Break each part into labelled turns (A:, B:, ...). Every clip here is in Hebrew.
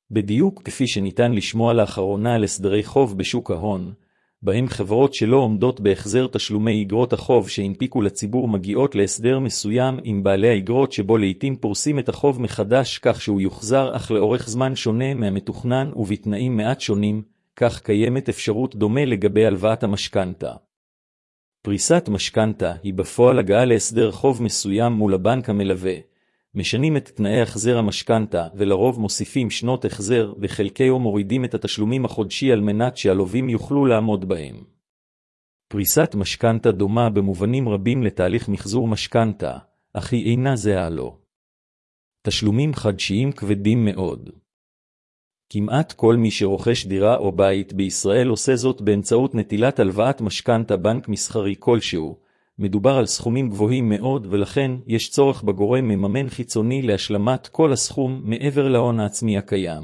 A: בדיוק כפי שניתן לשמוע לאחרונה על הסדרי חוב בשוק ההון, בהם חברות שלא עומדות בהחזר תשלומי אגרות החוב שהנפיקו לציבור מגיעות להסדר מסוים עם בעלי האגרות שבו לעתים פורסים את החוב מחדש כך שהוא יוחזר אך לאורך זמן שונה מהמתוכנן ובתנאים מעט שונים, כך קיימת אפשרות דומה לגבי הלוואת המשכנתא. פריסת משכנתא היא בפועל הגעה להסדר חוב מסוים מול הבנק המלווה, משנים את תנאי החזר המשכנתא ולרוב מוסיפים שנות החזר וחלקי או מורידים את התשלומים החודשי על מנת שהלווים יוכלו לעמוד בהם. פריסת משכנתא דומה במובנים רבים לתהליך מחזור משכנתא, אך היא אינה זהה לו. תשלומים חדשיים כבדים מאוד. כמעט כל מי שרוכש דירה או בית בישראל עושה זאת באמצעות נטילת הלוואת משכנתא בנק מסחרי כלשהו. מדובר על סכומים גבוהים מאוד ולכן יש צורך בגורם מממן חיצוני להשלמת כל הסכום מעבר להון העצמי הקיים.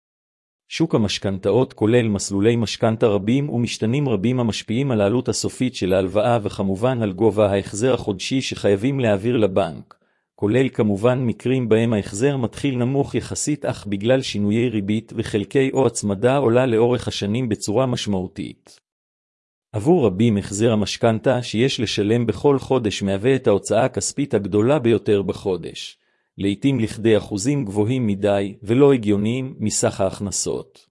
A: שוק המשכנתאות כולל מסלולי משכנתא רבים ומשתנים רבים המשפיעים על העלות הסופית של ההלוואה וכמובן על גובה ההחזר החודשי שחייבים להעביר לבנק, כולל כמובן מקרים בהם ההחזר מתחיל נמוך יחסית אך בגלל שינויי ריבית וחלקי או הצמדה עולה לאורך השנים בצורה משמעותית. עבור רבים החזר המשכנתא שיש לשלם בכל חודש מהווה את ההוצאה הכספית הגדולה ביותר בחודש, לעתים לכדי אחוזים גבוהים מדי ולא הגיוניים מסך ההכנסות.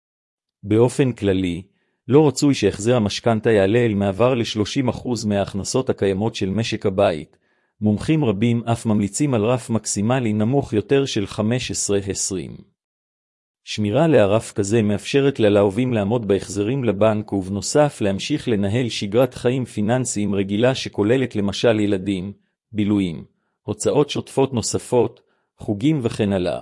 A: באופן כללי, לא רצוי שהחזר המשכנתא יעלה אל מעבר ל-30% מההכנסות הקיימות של משק הבית. מומחים רבים אף ממליצים על רף מקסימלי נמוך יותר של 15-20. שמירה לערף כזה מאפשרת ללווים לעמוד בהחזרים לבנק ובנוסף להמשיך לנהל שגרת חיים פיננסיים רגילה שכוללת למשל ילדים, בילויים, הוצאות שוטפות נוספות, חוגים וכן הלאה.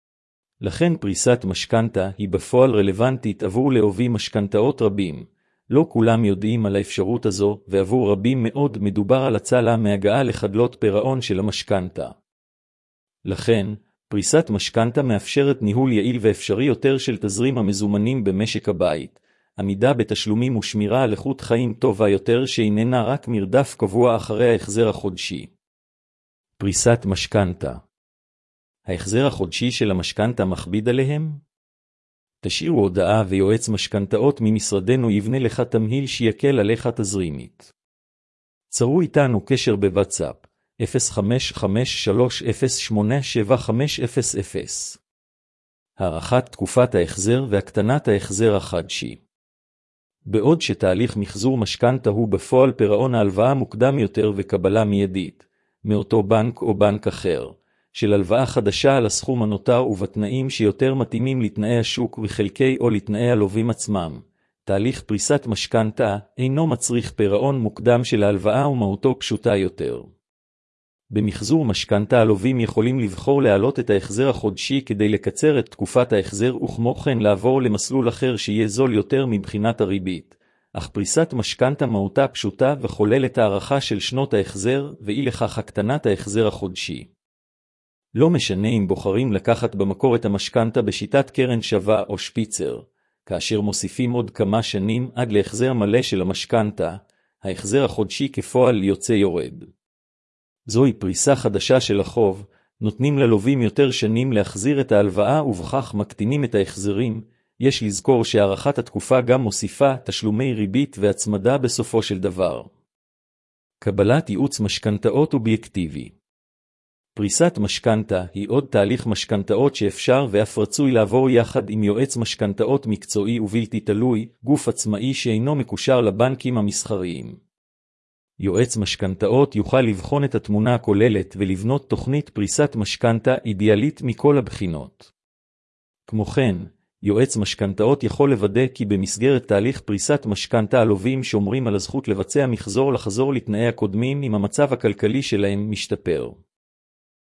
A: לכן פריסת משכנתא היא בפועל רלוונטית עבור לווים משכנתאות רבים. לא כולם יודעים על האפשרות הזו ועבור רבים מאוד מדובר על הצלה מהגעה לחדלות פירעון של המשכנתא. לכן, פריסת משכנתא מאפשרת ניהול יעיל ואפשרי יותר של תזרים המזומנים במשק הבית, עמידה בתשלומים ושמירה על איכות חיים טובה יותר שאיננה רק מרדף קבוע אחרי ההחזר החודשי. פריסת משכנתא. ההחזר החודשי של המשכנתא מכביד עליהם? תשאירו הודעה ויועץ משכנתאות ממשרדנו יבנה לך תמהיל שיקל עליך תזרימית. צרו איתנו קשר בוואטסאפ 0553087500. הארכת תקופת ההחזר והקטנת ההחזר החדשי. בעוד שתהליך מחזור משכנתא הוא בפועל פירעון ההלוואה מוקדם יותר וקבלה מיידית, מאותו בנק או בנק אחר, של הלוואה חדשה על הסכום הנותר ובתנאים שיותר מתאימים לתנאי השוק וחלקי או לתנאי הלווים עצמם. תהליך פריסת משכנתא אינו מצריך פירעון מוקדם של ההלוואה ומהותו פשוטה יותר. במחזור משכנתא הלווים יכולים לבחור להעלות את ההחזר החודשי כדי לקצר את תקופת ההחזר וכמו כן לעבור למסלול אחר שיהיה זול יותר מבחינת הריבית. אך פריסת משכנתא מהותה פשוטה וכוללת הערכה של שנות ההחזר ואי לכך הקטנת ההחזר החודשי. לא משנה אם בוחרים לקחת במקור את המשכנתא בשיטת קרן שווה או שפיצר, כאשר מוסיפים עוד כמה שנים עד להחזר מלא של המשכנתא, ההחזר החודשי כפועל יוצא יורד. זוהי פריסה חדשה של החוב, נותנים ללווים יותר שנים להחזיר את ההלוואה ובכך מקטינים את ההחזרים. יש לזכור שהארכת התקופה גם מוסיפה תשלומי ריבית והצמדה בסופו של דבר. קבלת ייעוץ משכנתאות אובייקטיבי. פריסת משכנתא היא עוד תהליך משכנתאות שאפשר ואף רצוי לעבור יחד עם יועץ משכנתאות מקצועי ובלתי תלוי, גוף עצמאי שאינו מקושר לבנקים המסחריים. יועץ משכנתאות יוכל לבחון את התמונה הכוללת ולבנות תוכנית פריסת משכנתא אידיאלית מכל הבחינות. כמו כן, יועץ משכנתאות יכול לוודא כי במסגרת תהליך פריסת משכנתא הלווים שומרים על הזכות לבצע מחזור לחזור לתנאי הקודמים אם המצב הכלכלי שלהם משתפר.